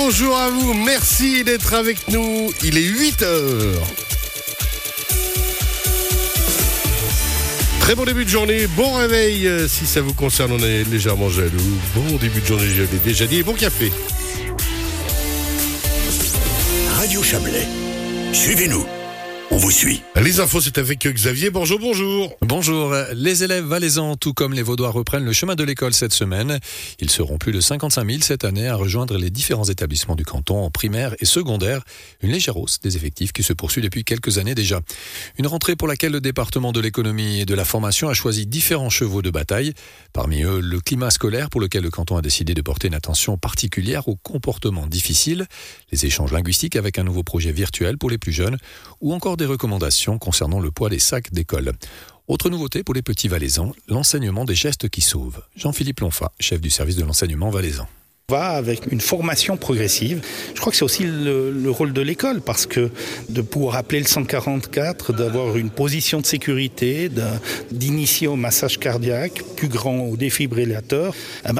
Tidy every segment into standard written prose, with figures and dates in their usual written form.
bonjour à vous, merci d'être avec nous, il est 8h. Très bon début de journée, bon réveil, si ça vous concerne, on est légèrement jaloux. Bon début de journée, je l'ai déjà dit, et bon café. Radio Chablais, suivez-nous. On vous suit. Les infos, c'est avec Xavier. Bonjour. Bonjour. Les élèves valaisans, tout comme les Vaudois, reprennent le chemin de l'école cette semaine. Ils seront plus de 55 000 cette année à rejoindre les différents établissements du canton en primaire et secondaire. Une légère hausse des effectifs qui se poursuit depuis quelques années déjà. Une rentrée pour laquelle le département de l'économie et de la formation a choisi différents chevaux de bataille. Parmi eux, le climat scolaire pour lequel le canton a décidé de porter une attention particulière aux comportements difficiles, les échanges linguistiques avec un nouveau projet virtuel pour les plus jeunes ou encore des recommandations concernant le poids des sacs d'école. Autre nouveauté pour les petits valaisans, l'enseignement des gestes qui sauvent. Jean-Philippe Lonfa, chef du service de l'enseignement valaisan. Va avec une formation progressive. Je crois que c'est aussi le rôle de l'école, parce que de pouvoir appeler le 144, d'avoir une position de sécurité, d'initier au massage cardiaque, plus grand au défibrillateur,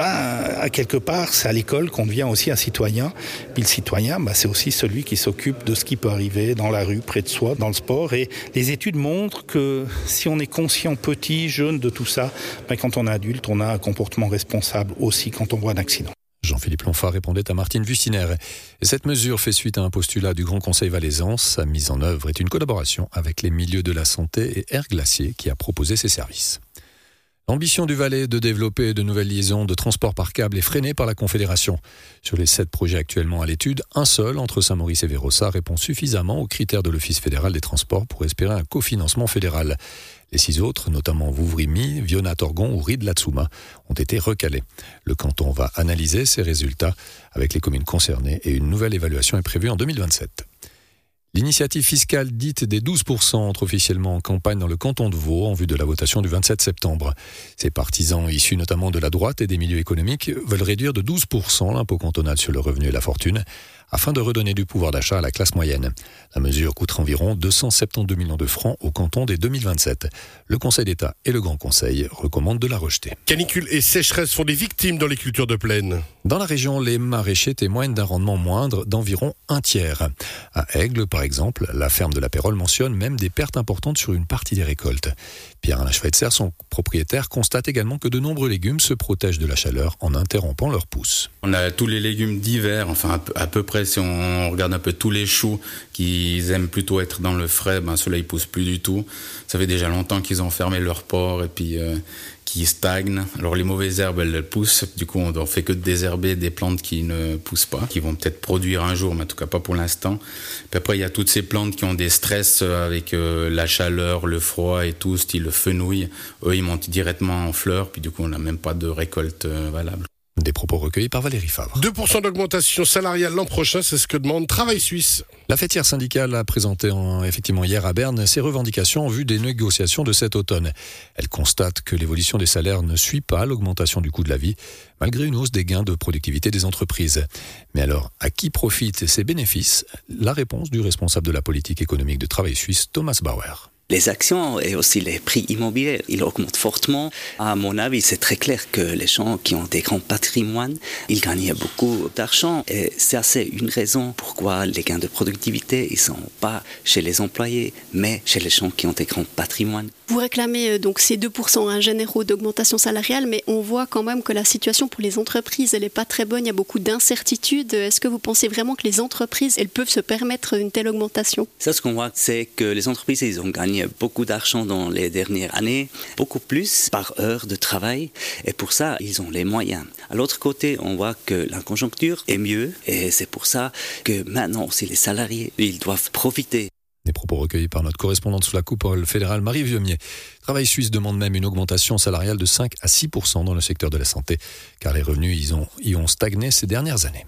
à quelque part, c'est à l'école qu'on devient aussi un citoyen. Puis le citoyen, c'est aussi celui qui s'occupe de ce qui peut arriver dans la rue, près de soi, dans le sport. Et les études montrent que si on est conscient petit, jeune de tout ça, quand on est adulte, on a un comportement responsable aussi quand on voit un accident. Jean-Philippe Lonfa répondait à Martine Vuciner. Et cette mesure fait suite à un postulat du Grand Conseil valaisan. Sa mise en œuvre est une collaboration avec les milieux de la santé et Air Glacier qui a proposé ses services. L'ambition du Valais de développer de nouvelles liaisons de transport par câble est freinée par la Confédération. Sur les 7 projets actuellement à l'étude, un seul entre Saint-Maurice et Vérossa répond suffisamment aux critères de l'Office fédéral des transports pour espérer un cofinancement fédéral. Les 6 autres, notamment Vouvry-My, Viona-Torgon ou Ried-Latsuma, ont été recalés. Le canton va analyser ces résultats avec les communes concernées et une nouvelle évaluation est prévue en 2027. L'initiative fiscale dite des 12% entre officiellement en campagne dans le canton de Vaud en vue de la votation du 27 septembre. Ces partisans, issus notamment de la droite et des milieux économiques, veulent réduire de 12% l'impôt cantonal sur le revenu et la fortune afin de redonner du pouvoir d'achat à la classe moyenne. La mesure coûtera environ 272 millions de francs au canton dès 2027. Le Conseil d'État et le Grand Conseil recommandent de la rejeter. Canicule et sécheresse sont des victimes dans les cultures de plaine. Dans la région, les maraîchers témoignent d'un rendement moindre d'environ un tiers. À Aigle, par exemple, la ferme de la Pérole mentionne même des pertes importantes sur une partie des récoltes. Pierre-Alain Schweitzer, son propriétaire, constate également que de nombreux légumes se protègent de la chaleur en interrompant leur pousse. On a tous les légumes d'hiver, enfin à peu près, si on regarde un peu tous les choux qui aiment plutôt être dans le frais, ceux-là ils poussent plus du tout. Ça fait déjà longtemps qu'ils ont fermé leur port et puis qui stagnent. Alors les mauvaises herbes, elles poussent. Du coup, on ne fait que désherber des plantes qui ne poussent pas, qui vont peut-être produire un jour, mais en tout cas pas pour l'instant. Puis après, il y a toutes ces plantes qui ont des stress avec la chaleur, le froid et tout, style le fenouil. Eux, ils montent directement en fleurs, puis du coup, on n'a même pas de récolte valable. Des propos recueillis par Valérie Favre. 2% d'augmentation salariale l'an prochain, c'est ce que demande Travail Suisse. La fêtière syndicale a présenté effectivement hier à Berne ses revendications en vue des négociations de cet automne. Elle constate que l'évolution des salaires ne suit pas l'augmentation du coût de la vie, malgré une hausse des gains de productivité des entreprises. Mais alors, à qui profitent ces bénéfices ? La réponse du responsable de la politique économique de Travail Suisse, Thomas Bauer. Les actions et aussi les prix immobiliers, ils augmentent fortement. À mon avis, c'est très clair que les gens qui ont des grands patrimoines, ils gagnent beaucoup d'argent. Et c'est assez une raison pourquoi les gains de productivité, ils sont pas chez les employés, mais chez les gens qui ont des grands patrimoines. Vous réclamez donc ces 2% généraux d'augmentation salariale, mais on voit quand même que la situation pour les entreprises, elle n'est pas très bonne. Il y a beaucoup d'incertitudes. Est-ce que vous pensez vraiment que les entreprises, elles peuvent se permettre une telle augmentation ? Ça, ce qu'on voit, c'est que les entreprises, ils ont gagné beaucoup d'argent dans les dernières années, beaucoup plus par heure de travail, et pour ça, ils ont les moyens. À l'autre côté, on voit que la conjoncture est mieux, et c'est pour ça que maintenant aussi les salariés, ils doivent profiter. Des propos recueillis par notre correspondante sous la coupole fédérale Marie Vieumier. Travail Suisse demande même une augmentation salariale de 5 à 6% dans le secteur de la santé, car les revenus y ont stagné ces dernières années.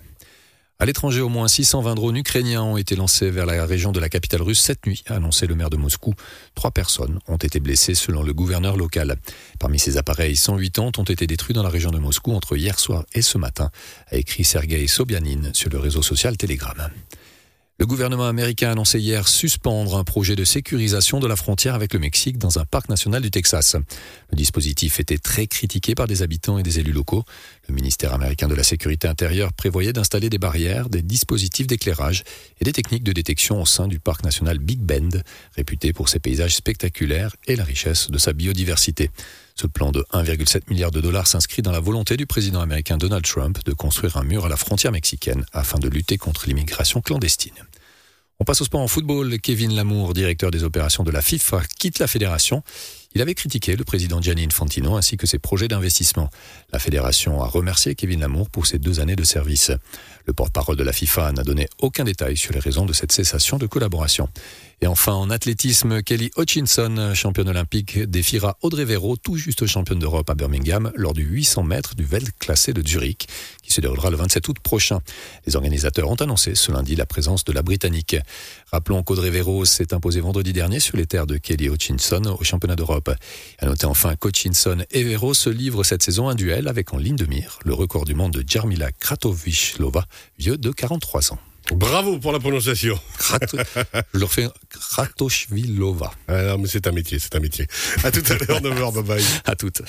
À l'étranger, au moins 620 drones ukrainiens ont été lancés vers la région de la capitale russe cette nuit, a annoncé le maire de Moscou. 3 personnes ont été blessées selon le gouverneur local. Parmi ces appareils, 180 ont été détruits dans la région de Moscou entre hier soir et ce matin, a écrit Sergei Sobyanin sur le réseau social Telegram. Le gouvernement américain a annoncé hier suspendre un projet de sécurisation de la frontière avec le Mexique dans un parc national du Texas. Le dispositif était très critiqué par des habitants et des élus locaux. Le ministère américain de la Sécurité intérieure prévoyait d'installer des barrières, des dispositifs d'éclairage et des techniques de détection au sein du parc national Big Bend, réputé pour ses paysages spectaculaires et la richesse de sa biodiversité. Ce plan de 1,7 milliard de dollars s'inscrit dans la volonté du président américain Donald Trump de construire un mur à la frontière mexicaine afin de lutter contre l'immigration clandestine. On passe au sport en football. Kevin Lamour, directeur des opérations de la FIFA, quitte la fédération. Il avait critiqué le président Gianni Infantino ainsi que ses projets d'investissement. La fédération a remercié Kevin Lamour pour ses 2 années de service. Le porte-parole de la FIFA n'a donné aucun détail sur les raisons de cette cessation de collaboration. Et enfin, en athlétisme, Kelly Hutchinson, championne olympique, défiera Audrey Véro, tout juste championne d'Europe à Birmingham, lors du 800 mètres du Weltklasse de Zurich, qui se déroulera le 27 août prochain. Les organisateurs ont annoncé ce lundi la présence de la Britannique. Rappelons qu'Audrey Véro s'est imposée vendredi dernier sur les terres de Kelly Hutchinson au championnat d'Europe. À noter enfin qu'Hutchinson et Véro se livrent cette saison un duel avec en ligne de mire le record du monde de Jarmila Kratochvílová, vieux de 43 ans. Bravo pour la prononciation. Je le refais, Kratochvílová. Ah non, mais c'est un métier. À tout à l'heure, 9h, bye bye. À toutes.